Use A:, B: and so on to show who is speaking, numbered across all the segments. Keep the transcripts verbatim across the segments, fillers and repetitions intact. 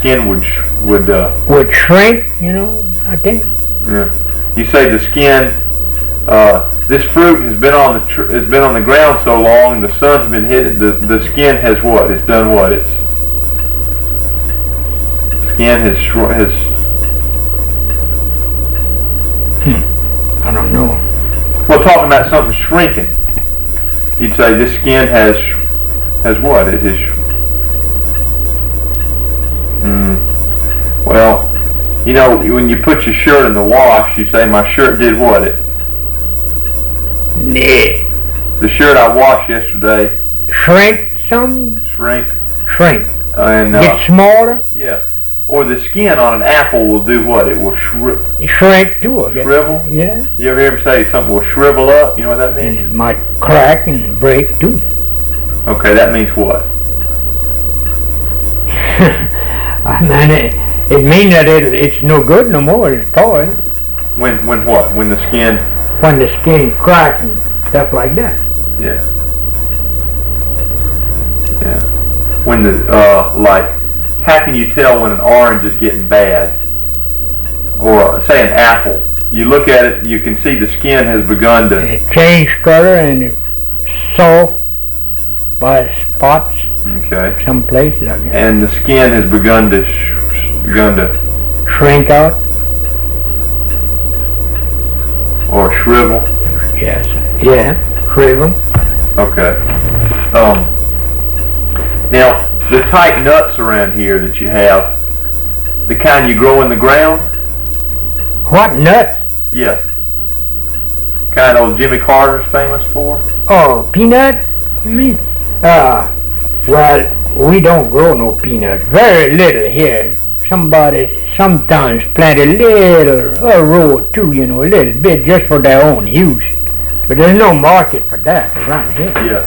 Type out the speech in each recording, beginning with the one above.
A: skin would sh would uh,
B: would shrink, you know, I think.
A: Yeah. You say the skin. Uh, this fruit has been on the tr has been on the ground so long, and the sun's been hitting. The the skin has what? It's done what? It's skin has sh has.
B: Hmm. I don't know.
A: Well, talking about something shrinking, you'd say this skin has has what? It is. Mm, well, you know, when you put your shirt in the wash, you say my shirt did what? It.
B: Nah.
A: The shirt I washed yesterday.
B: Shrink some.
A: Shrink.
B: Shrink.
A: And uh,
B: get smaller.
A: Yeah. Or the skin on an apple will do what? It will shrivel.
B: Shrink too, I guess.
A: Shrivel?
B: Yeah.
A: You ever hear him say something will shrivel up? You know what that means?
B: And it might crack and break too.
A: Okay, that means what?
B: I mean, it, it means that it, it's no good no more. It's spoiled.
A: When when what? When the skin?
B: When the skin cracks and stuff like that.
A: Yeah. Yeah. When the uh like. How can you tell when an orange is getting bad? Or say an apple. You look at it, you can see the skin has begun to...
B: It changed color and it's soft by spots.
A: Okay.
B: Some places like that.
A: And the skin has begun to sh begun to...
B: Shrink out.
A: Or shrivel.
B: Yes. Yeah. Shrivel.
A: Okay. Um. Now, the type nuts around here that you have, the kind you grow in the ground?
B: What nuts?
A: Yeah. Kind old Jimmy Carter's famous for?
B: Oh, peanut? You mean? Uh, well, we don't grow no peanuts. Very little here. Somebody sometimes plant a little, a row or two, you know, a little bit just for their own use. But there's no market for that around here.
A: Yeah.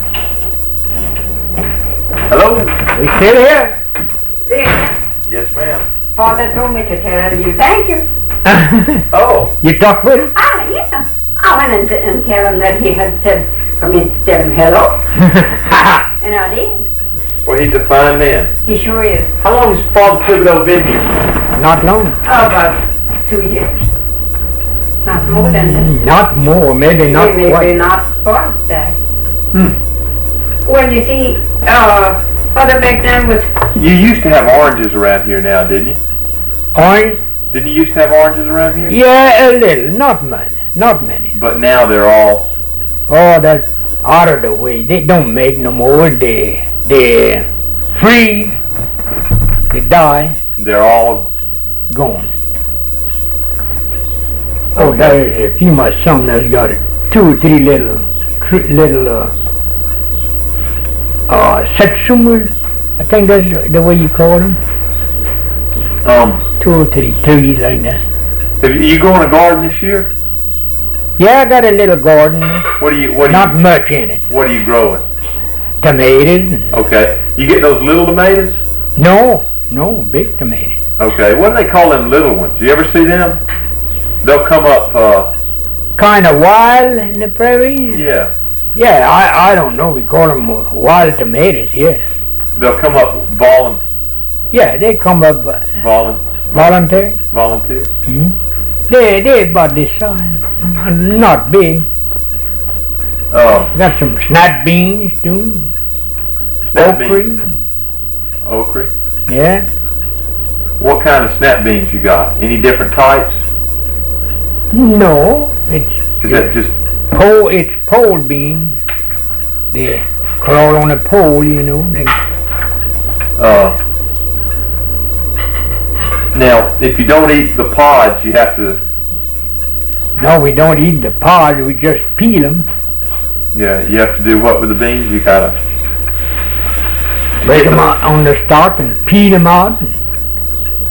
A: Hello?
B: We still here?
C: There.
A: Yes, ma'am.
C: Father told me to tell you thank you.
A: Oh.
B: You talk with him?
C: Ah, yeah. I went and, and tell him that he had said for me to tell him hello. And I did.
A: Well, he's a fine man.
C: He sure is.
A: How long has Father Thibodeau been here?
B: Not long.
C: Oh, about two years. Not more than that.
B: Not more, maybe not
C: Maybe
B: quite.
C: not quite that.
A: Hmm.
C: Well, you see, uh, Father back then was...
A: You used to have oranges around here now, didn't you?
B: Orange?
A: Didn't you used to have oranges around here?
B: Yeah, a little. Not many. Not many.
A: But now they're all...
B: Oh, that's out of the way. They don't make no more. They, they freeze. They die.
A: They're all...
B: Gone. Oh, there's a few my son that's got two or three little, three little, uh, uh, satsuma. I think that's the way you call them.
A: Um,
B: Two or three trees like that.
A: have you, you growing a garden this year?
B: Yeah, I got a little garden.
A: What do you, what do
B: Not
A: you,
B: much in it.
A: what are you growing?
B: Tomatoes.
A: Okay. You get those little tomatoes?
B: No, no, big tomatoes.
A: Okay. What do they call them little ones? You ever see them? They'll come up, uh,
B: Kind of wild in the prairie.
A: yeah.
B: Yeah, I, I don't know. We call them wild tomatoes here.
A: They'll come up volun,
B: Yeah, they come up uh,
A: volun,
B: voluntary.
A: volunteers.
B: Hmm? They they about this size, N- not big.
A: Oh,
B: Got some snap beans too.
A: snap
B: Okra.
A: beans. Okra.
B: Yeah.
A: What kind of snap beans you got? Any different types?
B: No, it's
A: Is that just
B: pole. It's pole bean. They crawl on a pole, you know. They,
A: uh? Now, if you don't eat the pods, you have to.
B: no, we don't eat the pods. We just peel them,
A: Yeah, you have to do what with the beans? You gotta
B: break them out on the stalk, and peel them out. And